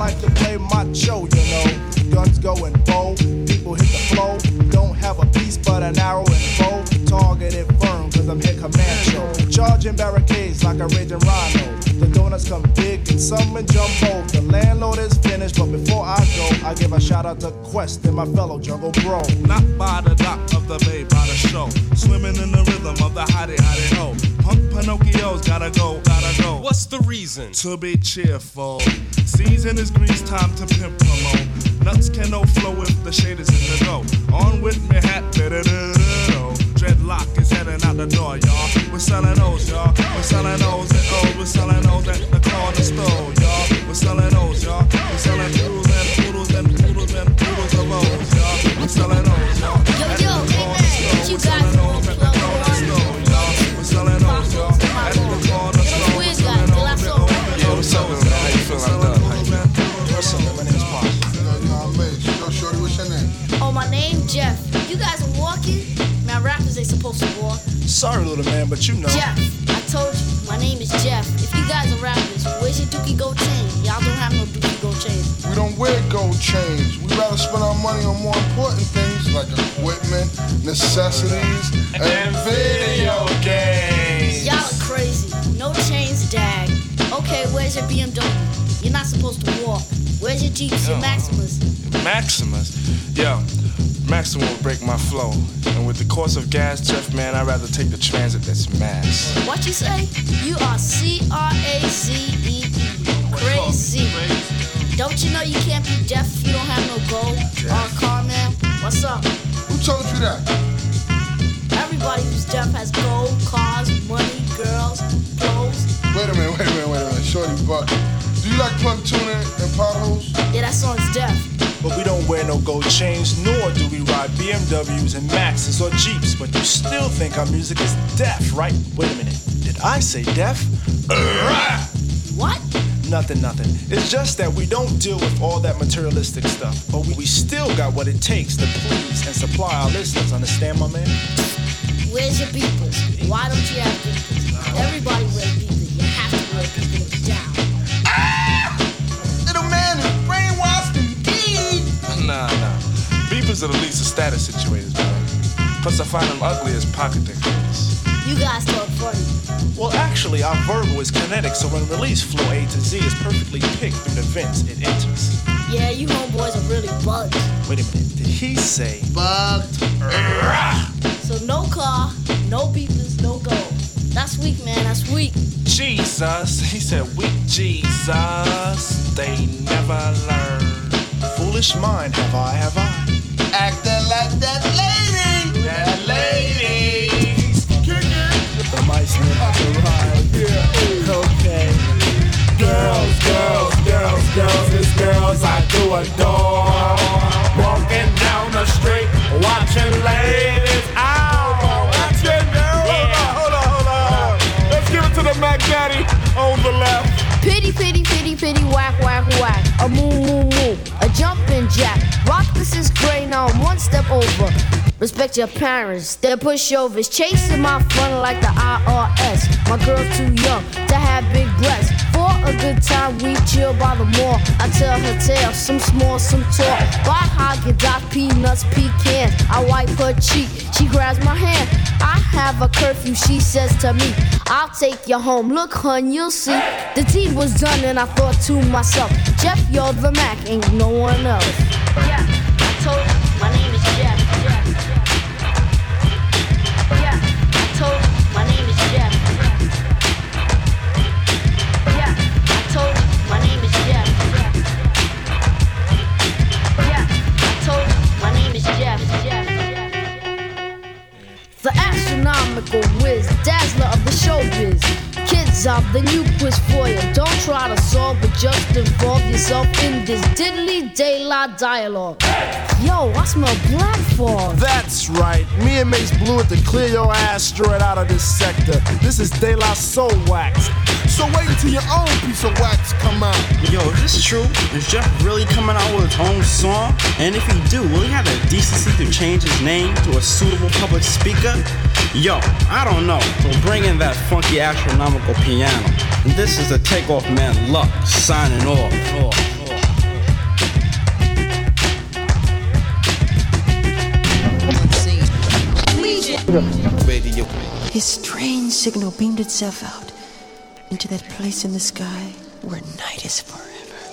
like to play macho, you know. Guns going bold, people hit the flow. Don't have a piece but an arrow and bow. Targeted firm, cause I'm here Comancho. Charging barricades like a raging rhino. The donuts come big and some in jumbo. The landlord is finished, but before I go, I give a shout out to Quest and my fellow jungle bro. Not by the dock of the bay, by the show. Swimming in the rhythm of the hottie hottie ho. Punk Pinocchio's gotta go, gotta go. What's the reason? To be cheerful. Season is grease, time to pimp promo. Nuts can no flow if the shade is in the dough. On with me hat, da-da-da-da-da. Dreadlock is heading out the door, y'all. We're selling those, y'all. We're selling those at O's. We're selling those at the corner store, y'all. We're selling those, y'all. We're selling poodles and poodles and poodles and poodles of O's, y'all. We're selling those, y'all. At the corner store. We're selling those at the corner store, y'all. We're selling those, y'all. At the corner store. We're selling those at the corner store. Yo, what's up, man? How you feeling? I'm done. What's up, man? My name's Pop. Yo, shorty, what's your name? Oh, my name Jeff. You guys are walking? Man, rappers ain't supposed to walk. Sorry, little man, but you know. Jeff, I told you, my name is Jeff. If you guys are rappers, where's your Dookie Gold chain? Y'all don't have no Dookie Gold chain. We don't wear gold chains. We rather spend our money on more important things like equipment, necessities, and video games. Y'all are crazy. No chains, dag. Okay, where's your BMW? You're not supposed to walk. Where's your Jeeps, your Maximus? Maximus? Yo, Maximus will break my flow. And with the cost of gas, Jeff, man, I'd rather take the transit that's mass. What you say? You are C-R-A-Z-E-E. Crazy. Don't you know you can't be deaf if you don't have no gold? Car man, what's up? Who told you that? Everybody who's deaf has gold, cars, money, girls, clothes. Wait a minute. Shorty, but do you like plug tuning and potholes? Yeah, that song's deaf. But we don't wear no gold chains, nor do we ride BMWs and Maxes or Jeeps. But you still think our music is deaf, right? Wait a minute. Did I say deaf? What? Nothing. It's just that we don't deal with all that materialistic stuff. But we still got what it takes to please and supply our listeners. Understand, my man? Where's your beepers? Why don't you have beepers? Everybody wears beepers. You have to wear beepers down. Little man is brainwashed indeed. Nah. Beepers are the least of status situators, man. Plus, I find them ugly as pocket decorators. You guys talk funny. Well, actually, our verbal is kinetic, so when released, flow A to Z is perfectly picked through the vents it enters. Yeah, you homeboys are really bugged. Wait a minute, did he say bugged? So no car, no beepers, no gold. That's weak, man, that's weak. Jesus, he said weak Jesus. They never learn. Foolish mind, have I? Acting like that lady. That lady. The mice need to ride. Yeah. Okay. Girls, it's girls I do adore. Walking down the street, watching ladies out. Hold on. Let's give it to the Mac Daddy on the left. Pity, whack, a moo, a jumping jack. Rock, this is great, now I'm one step over. Respect your parents, they're pushovers. Chasing my front like the IRS. My girl's too young to have big breasts. For a good time, we chill by the mall. I tell her tales, some small, some tall. Buy Haagen-Dazs, peanuts, pecans. I wipe her cheek, she grabs my hand. I have a curfew, she says to me, I'll take you home. Look, hun, you'll see. The deed was done and I thought to myself, Jeff, you're the Mac, ain't no one else. Yeah, I told you, my name is Jeff. Yeah, I told you, my name is Jeff. Yeah, I told you, my name is Jeff. Yeah, I told you, my name is Jeff. The astronomical whiz, dazzler of the showbiz. Kids of the new quiz for you. Don't try to solve, but just involve yourself in this diddly daylight dialogue. Yo, I smell black fog. That's right. Me and Mace blew it to clear your asteroid out of this sector. This is De La Soul Wax. So wait until your own piece of wax come out. Yo, if this is true, is Jeff really coming out with his own song? And if he do, will he have the decency to change his name to a suitable public speaker? Yo, I don't know, so bring in that funky astronomical piano. And this is the Takeoff Man Luck, signing off. Radio. His strange signal beamed itself out into that place in the sky where night is forever.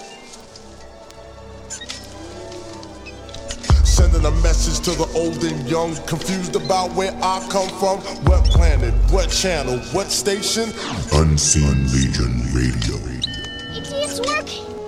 Sending a message to the old and young, confused about where I come from. What planet, what channel, what station? Unseen Legion Radio. It's working.